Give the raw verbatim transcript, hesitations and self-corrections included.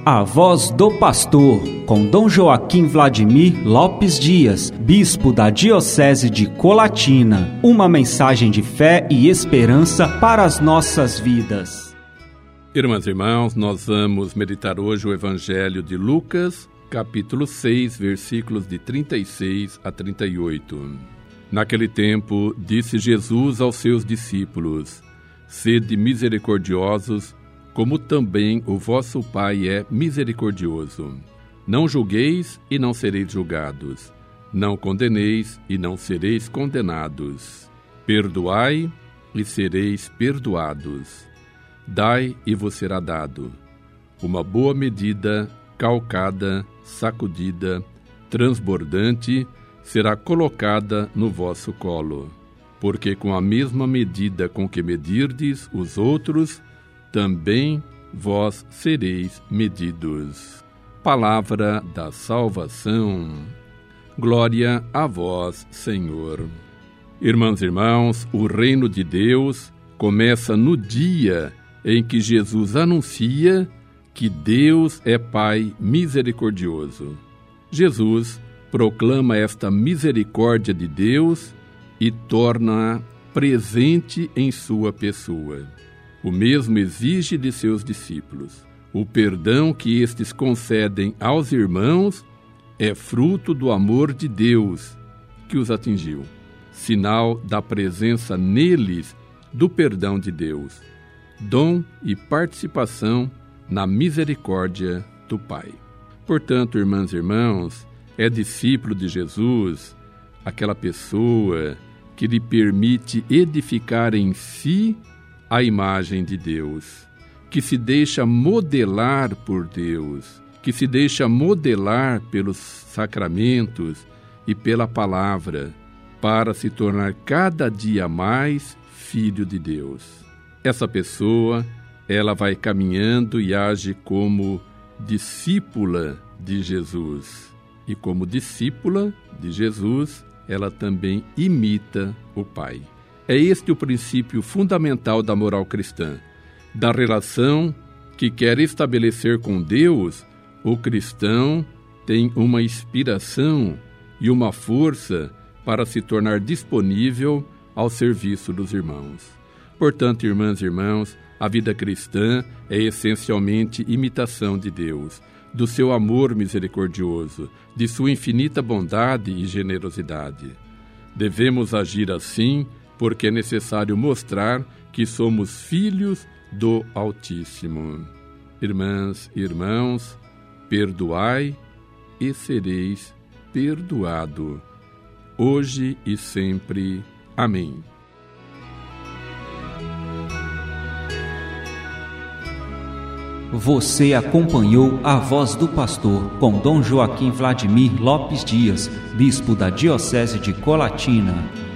A Voz do Pastor, com Dom Joaquim Vladimir Lopes Dias, bispo da Diocese de Colatina. Uma mensagem de fé e esperança para as nossas vidas. Irmãs e irmãos, nós vamos meditar hoje o Evangelho de Lucas, capítulo seis, versículos de trinta e seis a trinta e oito. Naquele tempo, disse Jesus aos seus discípulos: Sede misericordiosos, como também o vosso Pai é misericordioso. Não julgueis e não sereis julgados. Não condeneis e não sereis condenados. Perdoai e sereis perdoados. Dai e vos será dado. Uma boa medida, calcada, sacudida, transbordante, será colocada no vosso colo. Porque com a mesma medida com que medirdes os outros, também vós sereis medidos. Palavra da salvação. Glória a vós, Senhor. Irmãs e irmãos, o reino de Deus começa no dia em que Jesus anuncia que Deus é Pai misericordioso. Jesus proclama esta misericórdia de Deus e torna-a presente em sua pessoa. O mesmo exige de seus discípulos. O perdão que estes concedem aos irmãos é fruto do amor de Deus que os atingiu, sinal da presença neles do perdão de Deus, dom e participação na misericórdia do Pai. Portanto, irmãs e irmãos, é discípulo de Jesus aquela pessoa que lhe permite edificar em si a imagem de Deus, que se deixa modelar por Deus, que se deixa modelar pelos sacramentos e pela palavra, para se tornar cada dia mais filho de Deus. Essa pessoa, ela vai caminhando e age como discípula de Jesus. E como discípula de Jesus, ela também imita o Pai. É este o princípio fundamental da moral cristã. Da relação que quer estabelecer com Deus, o cristão tem uma inspiração e uma força para se tornar disponível ao serviço dos irmãos. Portanto, irmãs e irmãos, a vida cristã é essencialmente imitação de Deus, do seu amor misericordioso, de sua infinita bondade e generosidade. Devemos agir assim, porque é necessário mostrar que somos filhos do Altíssimo. Irmãs e irmãos, perdoai e sereis perdoado, hoje e sempre. Amém. Você acompanhou a Voz do Pastor com Dom Joaquim Vladimir Lopes Dias, bispo da Diocese de Colatina.